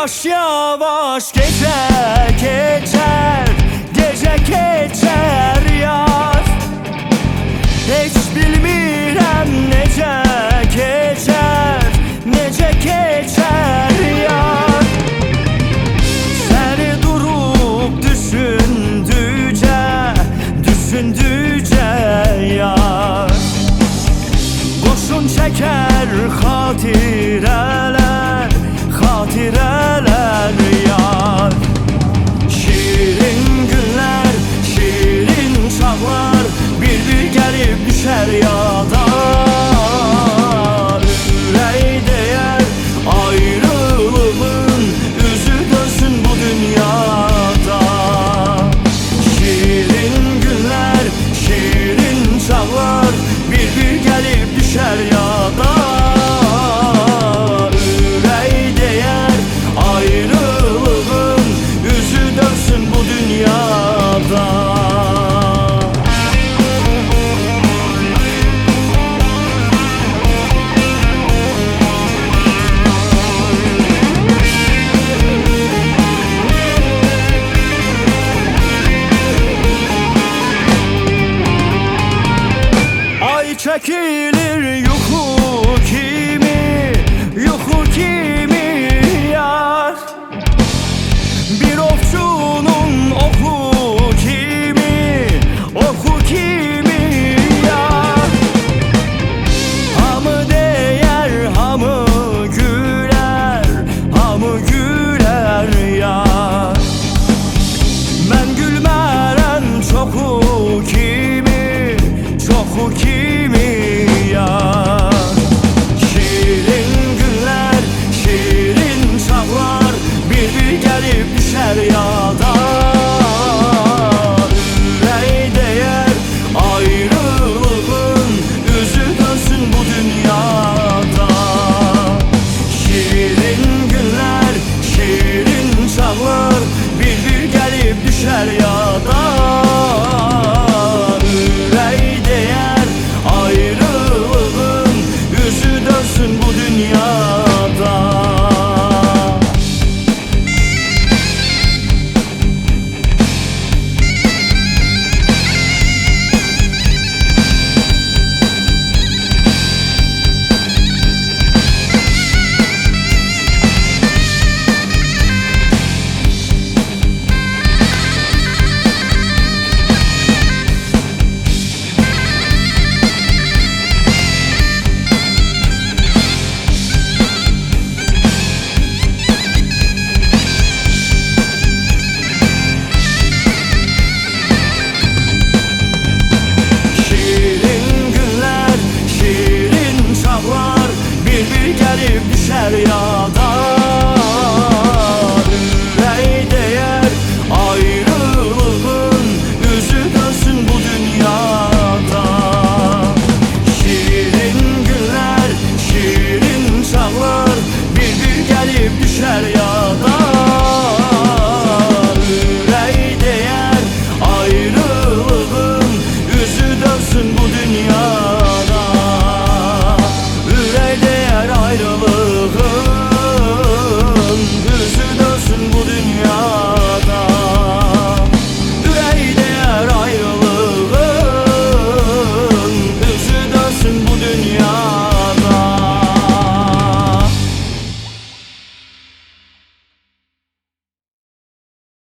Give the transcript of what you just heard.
Yavaş yavaş gece geçer, gece geçer yar. Hiç bilmirəm necə geçer, necə geçer yar. Səni durup düşündükçe, düşündükçe yar. Boşun çeker hatireler, hatireler yar. Şirin günler, şirin çağlar bir bir gelip düşer yada. Ürək değer ayrılığın üzü dönsün bu dünyada. Şirin günler, şirin çağlar bir bir gelip düşer yada. Ürək değer ayrılığın üzü dönsün bu dünyada. Çekilir yuxu kimi, yuxu kimi yar. Bir ovçunun oxu kimi, oxu kimi yar. Hamı deyər, hamı gülər, hamı gülər yar. Mən gülmərəm çoxu kimi, çoxu kimi yar. Şirin günler, şirin çağlar bir bir gelip düşer yada. Ürək değer ayrılığın üzü dönsün bu dünyada. Şirin günler, şirin çağlar bir bir gelip düşer yada. Ayrılığın yüzü dönsün bu dünyada. Gelip düşer yada.